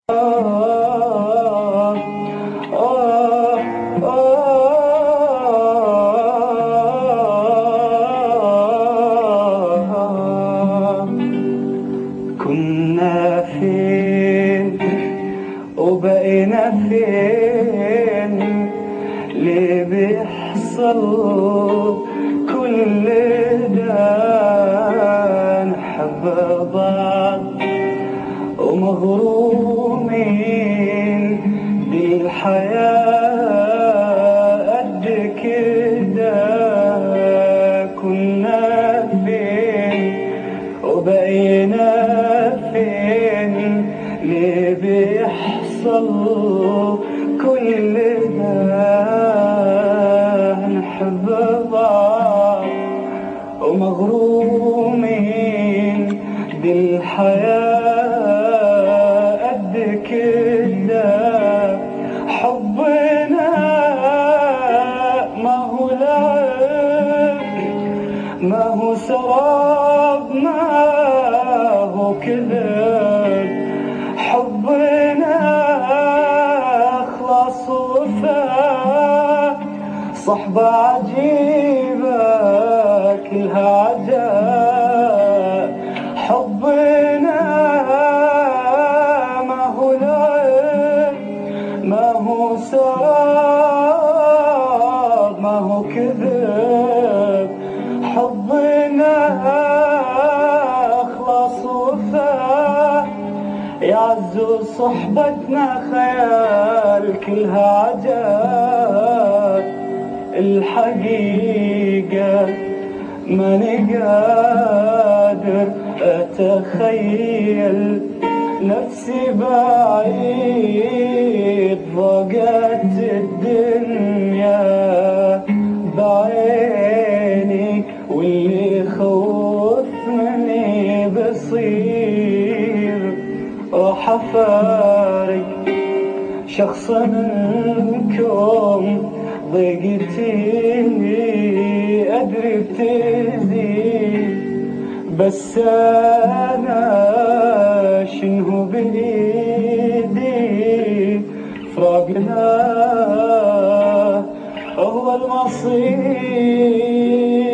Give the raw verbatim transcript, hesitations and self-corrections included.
آه آه آه كنا فين وبقينا فين؟ ليه بيحصل كل ده؟ نحب بعض ومغرومين بالحياة قد كده. كنا فين وبقينا فين؟ ليه بيحصل كل ده؟ نحب بعض ومغرومين بالحياة قد كده. حبنا ما هو لعب، ما هو سراب، ما هو كذب. حبنا اخلاص وفاء، صحبة عجيبة كلها عجاب. حبنا ما هو لعب، ما هو سراب، ما هو كذب. حبنا اخلاص وفاء، يعز صحبتنا خيال كلها عجاب. الحقيقة ماني قادر أتخيل نفسي بعيد، ضاقت الدنيا بعيني، واللي خوفني بصير. راح أفارق شخص منكم، ضيقتي أدري بتزيد، بس أنا شنو بإيدي؟ فراقنا هو المصير.